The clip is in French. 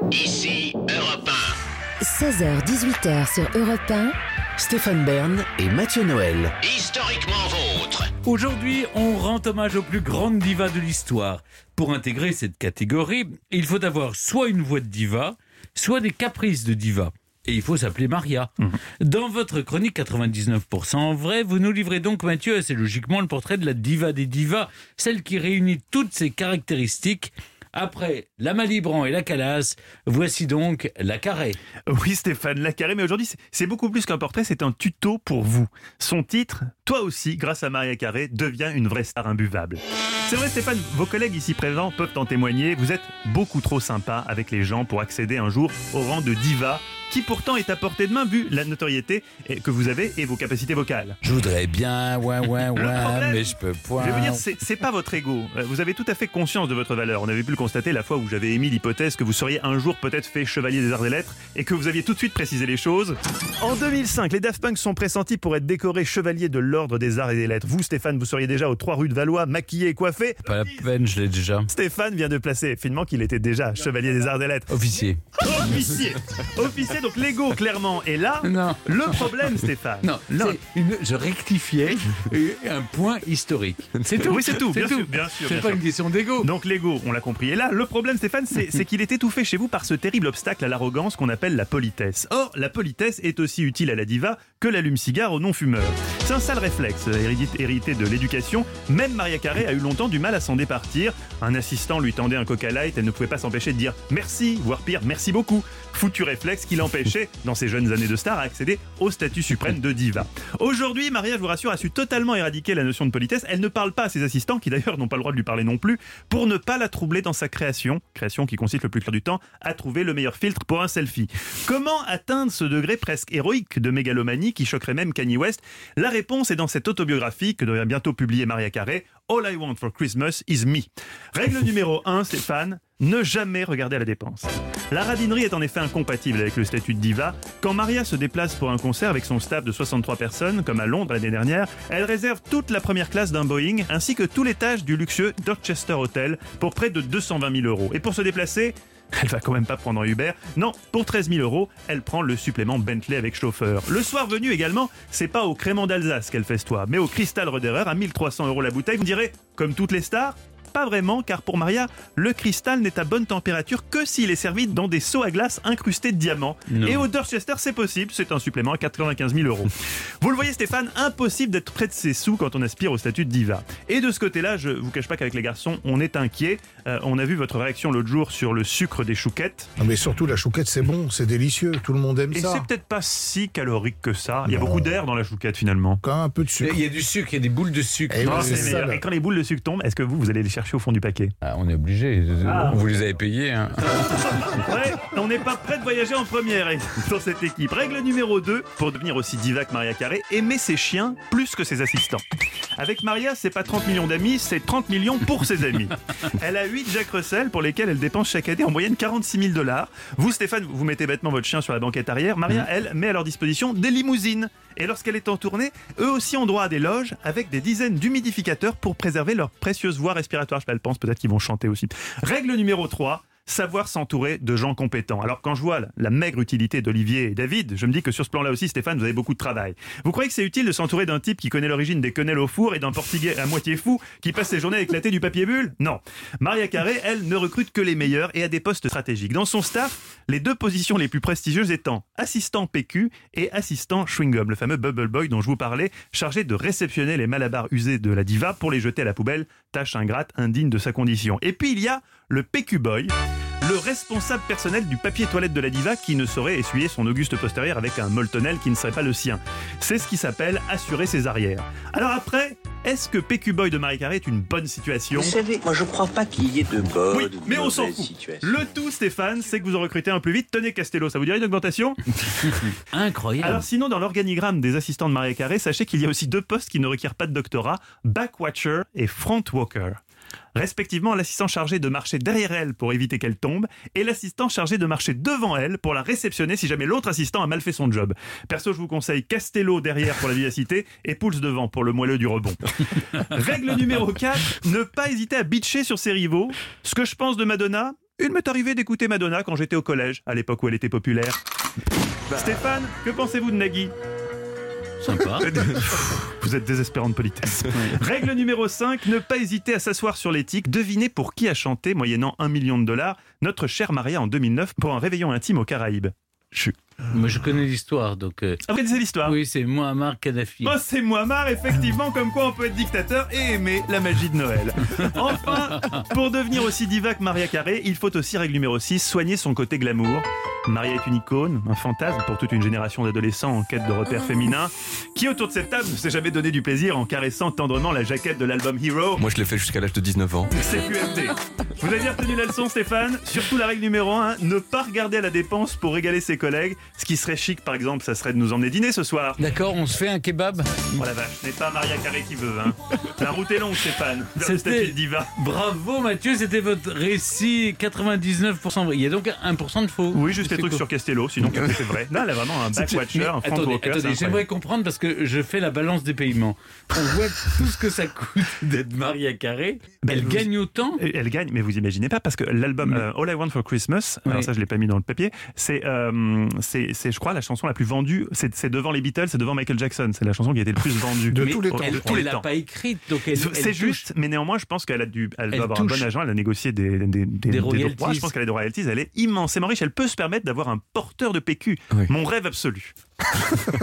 Ici Europe 1. 16h-18h sur Europe 1. Stéphane Bern et Mathieu Noël. Historiquement vôtre. Aujourd'hui, on rend hommage aux plus grandes divas de l'histoire. Pour intégrer cette catégorie, il faut avoir soit une voix de diva, soit des caprices de diva. Et il faut s'appeler Maria. Dans votre chronique 99% en vrai, vous nous livrez donc, Mathieu, assez logiquement le portrait de la diva des divas, celle qui réunit toutes ses caractéristiques. Après la Malibran et la Calas, voici donc la Carré. Oui Stéphane, la Carré, mais aujourd'hui c'est beaucoup plus qu'un portrait, c'est un tuto pour vous. Son titre, toi aussi, grâce à Maria Carré, deviens une vraie star imbuvable. C'est vrai Stéphane, vos collègues ici présents peuvent en témoigner, vous êtes beaucoup trop sympa avec les gens pour accéder un jour au rang de diva, qui pourtant est à portée de main vu la notoriété que vous avez et vos capacités vocales. Je voudrais bien, mais je peux point. Je vais vous dire, c'est pas votre ego. Vous avez tout à fait conscience de votre valeur. On avait pu le constater la fois où j'avais émis l'hypothèse que vous seriez un jour peut-être fait chevalier des arts et lettres et que vous aviez tout de suite précisé les choses. En 2005, les Daft Punk sont pressentis pour être décorés chevalier de l'ordre des arts et des lettres. Vous, Stéphane, vous seriez déjà aux 3 rues de Valois, maquillé et coiffé. Pas la peine, je l'ai déjà. Stéphane vient de placer finement qu'il était déjà chevalier des arts et des lettres. Officier. Officier, donc l'ego clairement est là. Non. Le problème, Stéphane. Non. Je rectifiais un point historique. C'est tout. Oui, c'est tout. Bien sûr. C'est pas une question d'ego. Donc l'ego, on l'a compris. Et là, le problème, Stéphane, c'est qu'il est étouffé chez vous par ce terrible obstacle à l'arrogance qu'on appelle la politesse. Or, la politesse est aussi utile à la diva que l'allume-cigare aux non-fumeurs. C'est un sale réflexe hérité de l'éducation. Même Maria Carré a eu longtemps du mal à s'en départir. Un assistant lui tendait un Coca Light, elle ne pouvait pas s'empêcher de dire merci, voire pire, merci beaucoup. Foutu réflexe qui l'empêchait, dans ses jeunes années de star, à accéder au statut suprême de diva. Aujourd'hui, Maria, je vous rassure, a su totalement éradiquer la notion de politesse. Elle ne parle pas à ses assistants, qui d'ailleurs n'ont pas le droit de lui parler non plus, pour ne pas la troubler dans sa création qui consiste le plus clair du temps à trouver le meilleur filtre pour un selfie. Comment atteindre ce degré presque héroïque de mégalomanie qui choquerait même Kanye West? La réponse est dans cette autobiographie que devrait bientôt publier Maria Carré, All I Want for Christmas is Me. Règle numéro 1, Stéphane, ne jamais regarder à la dépense. La radinerie est en effet incompatible avec le statut de diva. Quand Maria se déplace pour un concert avec son staff de 63 personnes, comme à Londres l'année dernière, elle réserve toute la première classe d'un Boeing, ainsi que tout l'étage du luxueux Dorchester Hotel pour près de 220 000 €. Et pour se déplacer, elle va quand même pas prendre un Uber. Non, pour 13 000 €, elle prend le supplément Bentley avec chauffeur. Le soir venu également, c'est pas au crément d'Alsace qu'elle festoie, mais au Cristal Roderer à 1 300 € la bouteille. Vous me direz, comme toutes les stars? Pas vraiment, car pour Maria, le cristal n'est à bonne température que s'il est servi dans des seaux à glace incrustés de diamants. Non. Et au Dorchester, c'est possible, c'est un supplément à 95 000 €. Vous le voyez Stéphane, impossible d'être près de ses sous quand on aspire au statut de diva. Et de ce côté-là, je vous cache pas qu'avec les garçons, on est inquiet. On a vu votre réaction l'autre jour sur le sucre des chouquettes. Non mais surtout la chouquette c'est bon, c'est délicieux, tout le monde aime Et ça. c'est peut-être pas si calorique que ça. Il y a Non. beaucoup d'air dans la chouquette finalement. Quand un peu de sucre. Il y a du sucre, il y a des boules de sucre. Eh oui, Non, c'est c'est ça, meilleur. là. Et quand les boules de sucre tombent, est-ce que vous allez les chercher au fond du paquet? On est obligé. Vous les avez payés. Hein. Ouais, on n'est pas prêt de voyager en première dans cette équipe. Règle numéro 2, pour devenir aussi diva que Maria Carré, aimer ses chiens plus que ses assistants. Avec Maria, c'est pas 30 millions d'amis, c'est 30 millions pour ses amis. Elle a 8 Jack Russell pour lesquels elle dépense chaque année en moyenne 46 000 $. Vous, Stéphane, vous mettez bêtement votre chien sur la banquette arrière. Maria, elle, met à leur disposition des limousines. Et lorsqu'elle est en tournée, eux aussi ont droit à des loges avec des dizaines d'humidificateurs pour préserver leur précieuse voie respiratoire. Je pense peut-être qu'ils vont chanter aussi. Règle numéro 3. Savoir s'entourer de gens compétents. Alors quand je vois la maigre utilité d'Olivier et David, je me dis que sur ce plan-là aussi, Stéphane, vous avez beaucoup de travail. Vous croyez que c'est utile de s'entourer d'un type qui connaît l'origine des quenelles au four et d'un portugais à moitié fou qui passe ses journées à éclater du papier bulle? Non. Maria Carré, elle, ne recrute que les meilleurs et à des postes stratégiques. Dans son staff, les 2 positions les plus prestigieuses étant assistant PQ et assistant chewing-gum, le fameux Bubble Boy dont je vous parlais, chargé de réceptionner les malabars usés de la diva pour les jeter à la poubelle, tâche ingrate, indigne de sa condition. Et puis il y a le PQ Boy, le responsable personnel du papier toilette de la diva qui ne saurait essuyer son auguste postérieur avec un molletonnel qui ne serait pas le sien. C'est ce qui s'appelle assurer ses arrières. Alors après, est-ce que PQ Boy de Maria Carré est une bonne situation? Vous savez, moi je crois pas qu'il y ait de bonnes Oui, ou de mais on s'en mauvaises fout. situations. Le tout, Stéphane, c'est que vous en recrutez un plus vite. Tenez Castello, ça vous dirait une augmentation? Incroyable. Alors sinon, dans l'organigramme des assistants de Maria Carré, sachez qu'il y a aussi 2 postes qui ne requièrent pas de doctorat, backwatcher et frontwalker. Respectivement, l'assistant chargé de marcher derrière elle pour éviter qu'elle tombe et l'assistant chargé de marcher devant elle pour la réceptionner si jamais l'autre assistant a mal fait son job. Perso, je vous conseille Castello derrière pour la vivacité et Pouls devant pour le moelleux du rebond. Règle numéro 4, ne pas hésiter à bitcher sur ses rivaux. Ce que je pense de Madonna, Il m'est arrivé d'écouter Madonna quand j'étais au collège, à l'époque où elle était populaire. Stéphane, que pensez-vous de Nagui ? Sympa. Vous êtes désespérant de politesse. Règle numéro 5, ne pas hésiter à s'asseoir sur l'éthique. Devinez pour qui a chanté, moyennant $1 million, notre chère Maria en 2009 pour un réveillon intime aux Caraïbes. Moi, je connais l'histoire, donc... Après, c'est l'histoire. Oui, c'est Muammar Kadhafi. Oh, c'est Muammar, effectivement, comme quoi on peut être dictateur et aimer la magie de Noël. Enfin, pour devenir aussi diva que Maria Carey, il faut aussi, règle numéro 6, soigner son côté glamour. Maria est une icône, un fantasme pour toute une génération d'adolescents en quête de repères féminins. Qui autour de cette table ne s'est jamais donné du plaisir en caressant tendrement la jaquette de l'album Hero ? Moi, je l'ai fait jusqu'à l'âge de 19 ans. C'est QFD. Vous avez retenu la leçon, Stéphane ? Surtout la règle numéro 1, ne pas regarder à la dépense pour régaler ses collègues. Ce qui serait chic, par exemple, ça serait de nous emmener dîner ce soir. D'accord, on se fait un kebab. Oh la vache, ce n'est pas Maria Carey qui veut, hein. La route est longue, Stéphane. Vers le statut de diva. Bravo Mathieu, c'était votre récit 99% vrai. Il y a donc 1% de faux. Oui, juste les trucs sur Castello, sinon c'est vrai. Là, elle a vraiment un backwatcher, un Frank Walker. Attendez, j'aimerais comprendre parce que je fais la balance des paiements. On voit tout ce que ça coûte d'être Maria Carey. Elle gagne autant. Elle gagne, mais vous imaginez pas, parce que l'album All I Want for Christmas, alors ça je l'ai pas mis dans le papier, c'est je crois la chanson la plus vendue, c'est devant les Beatles, c'est devant Michael Jackson, c'est la chanson qui a été le plus vendue de tous les temps. Elle l'a pas écrite, donc c'est juste, mais néanmoins je pense qu'elle doit avoir un bon agent, elle a négocié des droits, je pense qu'elle a des royalties, elle est immensément riche, elle peut se permettre d'avoir un porteur de PQ, mon rêve absolu.